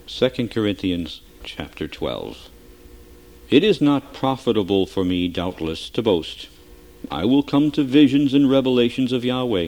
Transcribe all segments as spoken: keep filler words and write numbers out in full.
Second Corinthians chapter twelve. It is not profitable for me, doubtless, to boast. I will come to visions and revelations of Yahweh.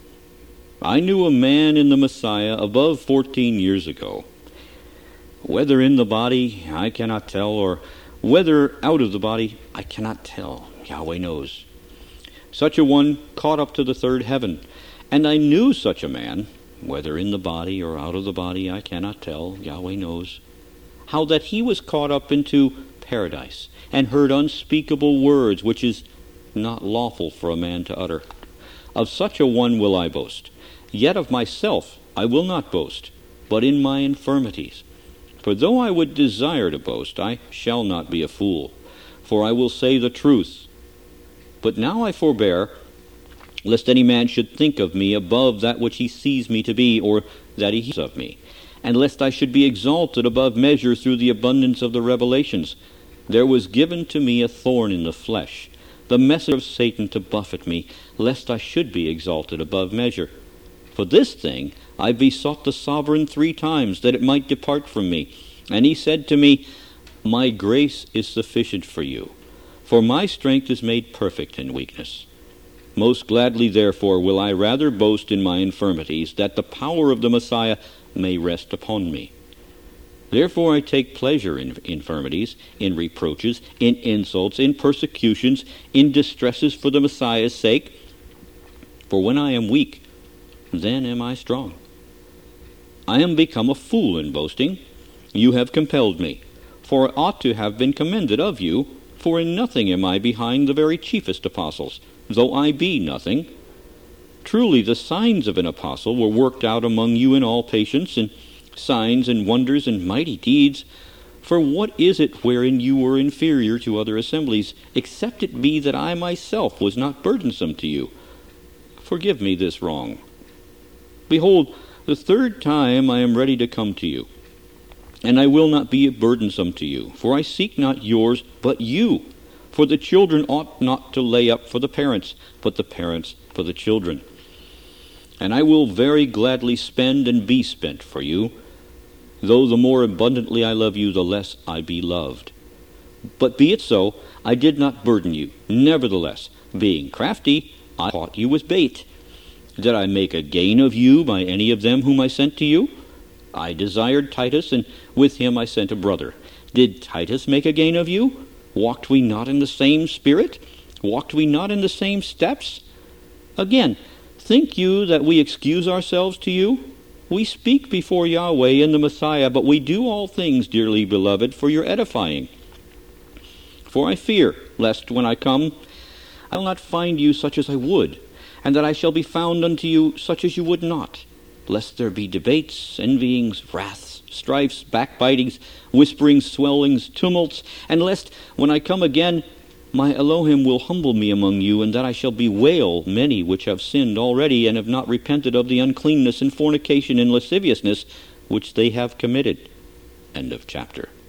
I knew a man in the Messiah above fourteen years ago. Whether in the body, I cannot tell, or whether out of the body, I cannot tell. Yahweh knows. Such a one caught up to the third heaven. And I knew such a man, whether in the body or out of the body, I cannot tell. Yahweh knows. How that he was caught up into paradise, and heard unspeakable words, which is not lawful for a man to utter. Of such a one will I boast. Yet of myself I will not boast, but in my infirmities. For though I would desire to boast, I shall not be a fool, for I will say the truth. But now I forbear, lest any man should think of me above that which he sees me to be, or that he hears of me, and lest I should be exalted above measure through the abundance of the revelations. There was given to me a thorn in the flesh, the messenger of Satan to buffet me, lest I should be exalted above measure. For this thing I besought the sovereign three times, that it might depart from me. And he said to me, My grace is sufficient for you, for my strength is made perfect in weakness. Most gladly, therefore, will I rather boast in my infirmities, that the power of the Messiah may rest upon me. Therefore I take pleasure in infirmities, in reproaches, in insults, in persecutions, in distresses for the Messiah's sake. For when I am weak, then am I strong. I am become a fool in boasting. You have compelled me, for I ought to have been commended of you, for in nothing am I behind the very chiefest apostles, though I be nothing. Truly the signs of an apostle were worked out among you in all patience, and signs and wonders and mighty deeds. For what is it wherein you were inferior to other assemblies, except it be that I myself was not burdensome to you? Forgive me this wrong. Behold, the third time I am ready to come to you, and I will not be burdensome to you, for I seek not yours, but you. For the children ought not to lay up for the parents, but the parents for the children. And I will very gladly spend and be spent for you, though the more abundantly I love you, the less I be loved. But be it so, I did not burden you. Nevertheless, being crafty, I caught you with bait. Did I make a gain of you by any of them whom I sent to you? I desired Titus, and with him I sent a brother. Did Titus make a gain of you? Walked we not in the same spirit? Walked we not in the same steps? Again, think you that we excuse ourselves to you? We speak before Yahweh and the Messiah, but we do all things, dearly beloved, for your edifying. For I fear, lest when I come, I will not find you such as I would, and that I shall be found unto you such as you would not, lest there be debates, envyings, wraths, strifes, backbitings, whisperings, swellings, tumults, and lest, when I come again, my Elohim will humble me among you, and that I shall bewail many which have sinned already, and have not repented of the uncleanness and fornication and lasciviousness which they have committed. End of chapter.